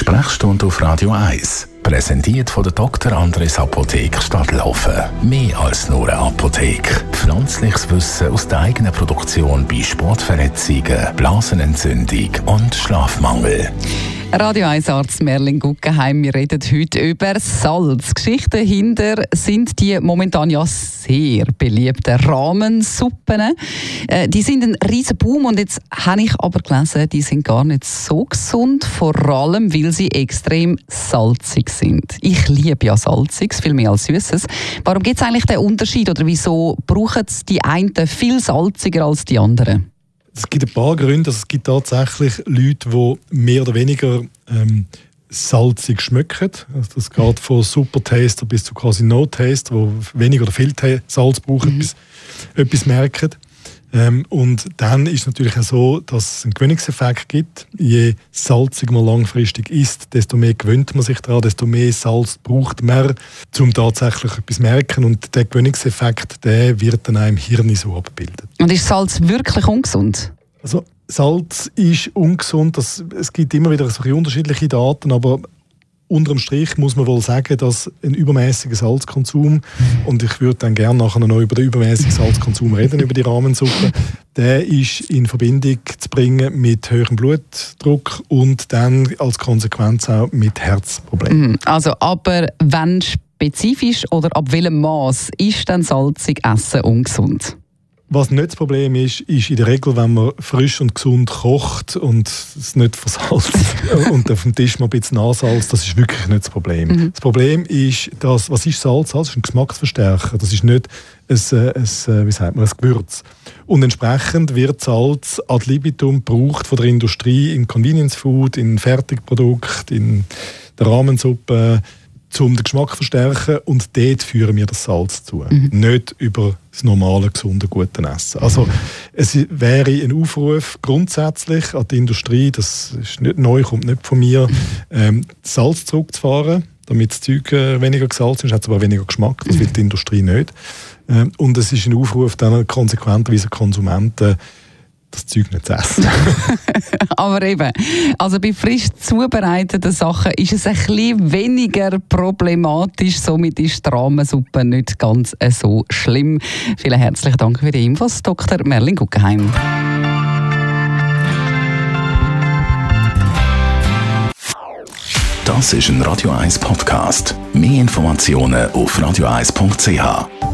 Sprechstunde auf Radio 1. Präsentiert von der Dr. Andres Apotheke Stadtlaufen. Mehr als nur eine Apotheke. Pflanzliches Wissen aus der eigenen Produktion bei Sportverletzungen, Blasenentzündung und Schlafmangel. Radio 1 Arzt Merlin Guggenheim, wir reden heute über Salz. Geschichten dahinter sind die momentan ja sehr beliebten Rahmensuppen. Die sind ein riesen Boom und jetzt habe ich aber gelesen, die sind gar nicht so gesund, vor allem weil sie extrem salzig sind. Ich liebe ja Salziges, viel mehr als Süßes. Warum gibt es eigentlich den Unterschied oder wieso brauchen die einen viel salziger als die anderen? Es gibt ein paar Gründe. Also es gibt tatsächlich Leute, die mehr oder weniger salzig schmecken. Also das geht von Super-Taster bis zu quasi No-Taster, die wenig oder viel Salz brauchen, bis etwas merken. Und dann ist es natürlich auch so, dass es einen Gewöhnungseffekt gibt. Je salziger man langfristig isst, desto mehr gewöhnt man sich daran, desto mehr Salz braucht man, um tatsächlich etwas zu merken. Und der Gewöhnungseffekt, der wird dann auch im Hirn so abgebildet. Und ist Salz wirklich ungesund? Also Salz ist ungesund. Es gibt immer wieder so unterschiedliche Daten, aber unterm Strich muss man wohl sagen, dass ein übermäßiger Salzkonsum, und ich würde dann gerne nachher noch über den übermäßigen Salzkonsum reden, über die Rahmensuppe, der ist in Verbindung zu bringen mit höherem Blutdruck und dann als Konsequenz auch mit Herzproblemen. Also, aber wenn spezifisch oder ab welchem Maß ist dann salzig Essen ungesund? Was nicht das Problem ist in der Regel, wenn man frisch und gesund kocht und es nicht versalzt und auf dem Tisch mal ein bisschen nachsalzt, das ist wirklich nicht das Problem. Das Problem ist, was ist Salz? Salz ist ein Geschmacksverstärker, das ist nicht ein Gewürz. Und entsprechend wird Salz ad libitum gebraucht von der Industrie im Convenience Food, in Fertigprodukten, in der Rahmensuppe, um den Geschmack zu verstärken, und dort führen wir das Salz zu. Nicht über das normale, gesunde, gute Essen. Also es wäre ein Aufruf grundsätzlich an die Industrie, das ist nicht neu, kommt nicht von mir, Salz zurückzufahren, damit das Zeug weniger gesalzen ist, hat es aber weniger Geschmack, das will die Industrie nicht. Und es ist ein Aufruf dann konsequenterweise Konsumenten, das Zeug nicht zu essen. Aber eben, also bei frisch zubereiteten Sachen ist es ein bisschen weniger problematisch. Somit ist die Rahmensuppe nicht ganz so schlimm. Vielen herzlichen Dank für die Infos, Dr. Merlin Guggenheim. Das ist ein Radio 1 Podcast. Mehr Informationen auf radio1.ch.